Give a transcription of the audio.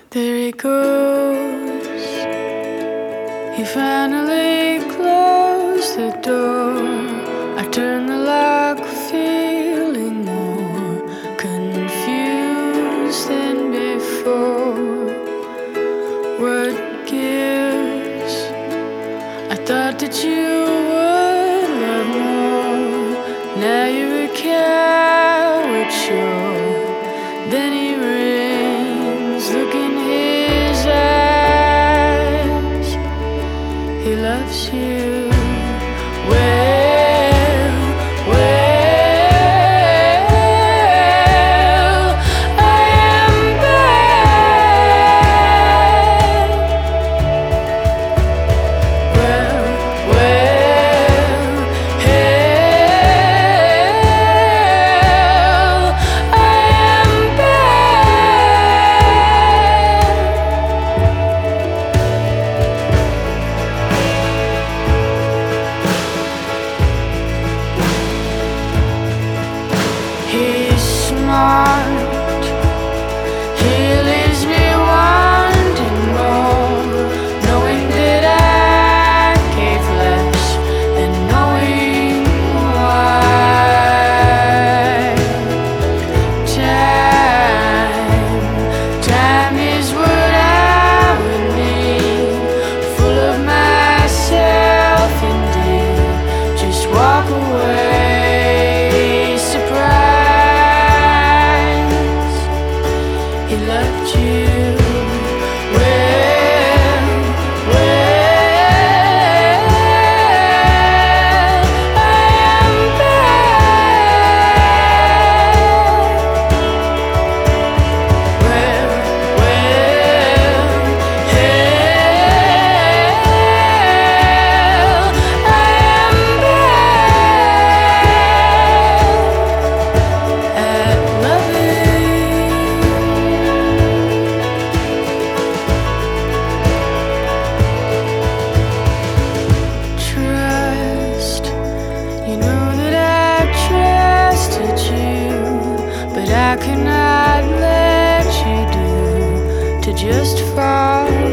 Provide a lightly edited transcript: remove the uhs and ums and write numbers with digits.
There he goes. He finally closed the door. I turned the lock, feeling more confused than before. What gives? I thought that you would love more. Now you're a coward, sure. Then he rings. Look in his eyes. He loves you. Well, I am back. Hell, I am He's smart. He leaves me wanting more, knowing that I gave less and knowing why. Time is what I would need, full of myself indeed. Just walk away. He loved you. Well, I am back. Hell, I am back at loving. You know that I trusted you, but I could not let you do to just fall